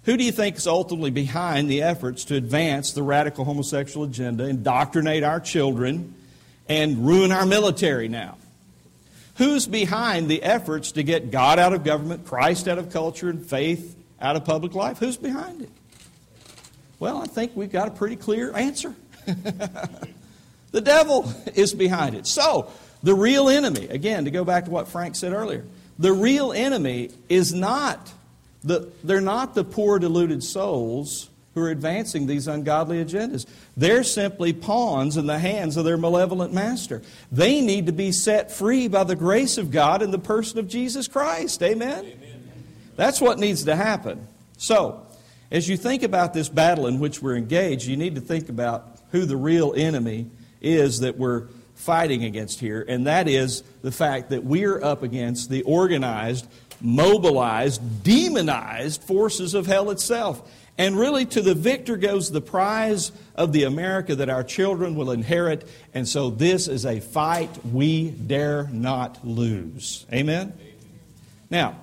Who do you think is ultimately behind the efforts to advance the radical homosexual agenda, indoctrinate our children, and ruin our military now? Who's behind the efforts to get God out of government, Christ out of culture, and faith out of public life? Who's behind it? Well, I think we've got a pretty clear answer. The devil is behind it. So, the real enemy, again, to go back to what Frank said earlier, the real enemy is not they're not the poor, deluded souls who are advancing these ungodly agendas. They're simply pawns in the hands of their malevolent master. They need to be set free by the grace of God in the person of Jesus Christ. Amen? Amen. That's what needs to happen. So, as you think about this battle in which we're engaged, you need to think about who the real enemy is that we're fighting against here, and that is the fact that we're up against the organized, mobilized, demonized forces of hell itself. And really, to the victor goes the prize of the America that our children will inherit. And so this is a fight we dare not lose. Amen? Now,